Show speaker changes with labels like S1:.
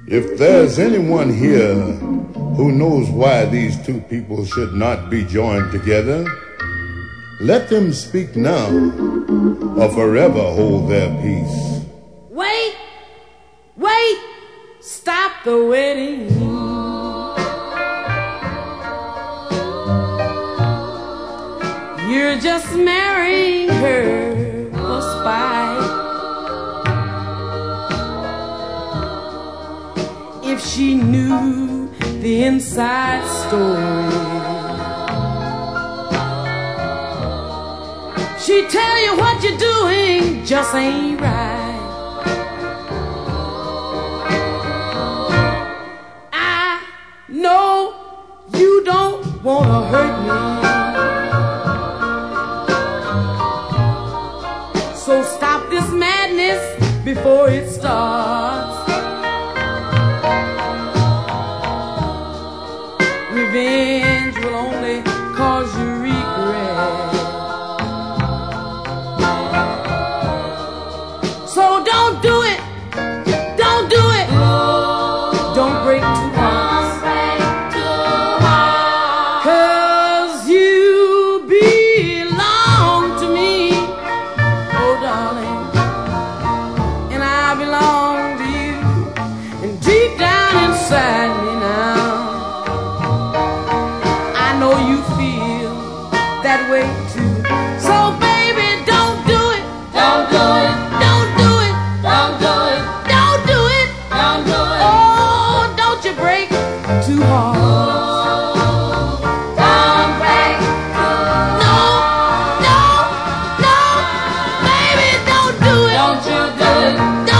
S1: If there's anyone here who knows why these two people should not be joined together, let them speak now or forever hold their peace.
S2: Wait, wait, stop the wedding. You're just marrying her for spite. If she knew the inside story, she'd tell you what you're doing just ain't right. I know you don't wanna hurt me, so stop this madness before it starts. Revenge will only cause you regret. So don't do it. Don't do it. Don't break too hard. 'Cause you belong to me, oh darling, and I belong to you. And deep down inside me now, you feel that way too. So baby, don't do it. Don't do it. Don't do it. Don't do it. Don't do it. Don't do it. Oh, don't you break too hard. Oh, don't break. No, no, no, baby, don't do it. Don't you do it.